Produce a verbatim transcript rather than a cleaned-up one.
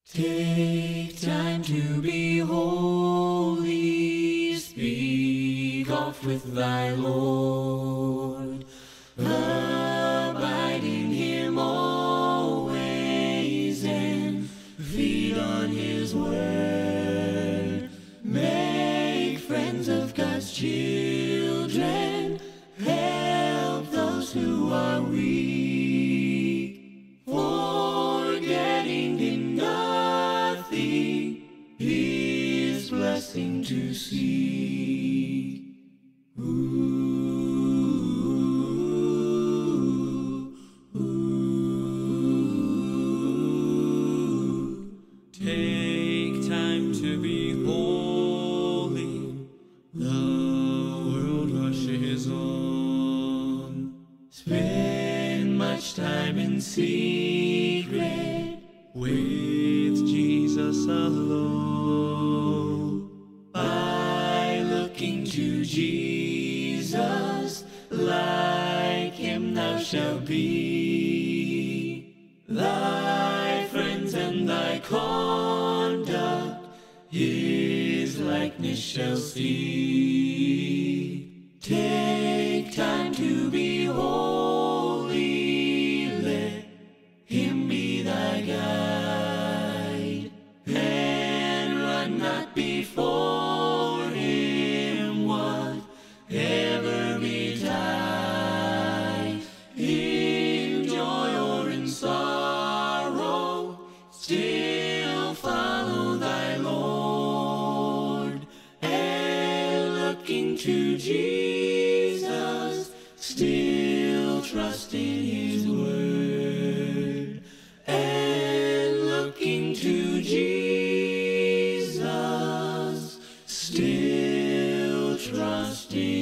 Take time to be holy, speak oft with thy Lord. Abide in him always and feed on his word. Make friends of God's children, help those who are weak, forgetting in nothing his blessing to seek. Ooh. Take time to be holy, the world rushes on. Spend much time in secret with Jesus alone. By looking to Jesus, like him thou shalt be. Thy friends and thy conduct his likeness shall see. Take time to be holy, let him be thy guide, and run not before him, whatever betide. In joy or in sorrow, still follow thy Lord, and looking to Jesus, still trust in his word. And looking to Jesus, still trust in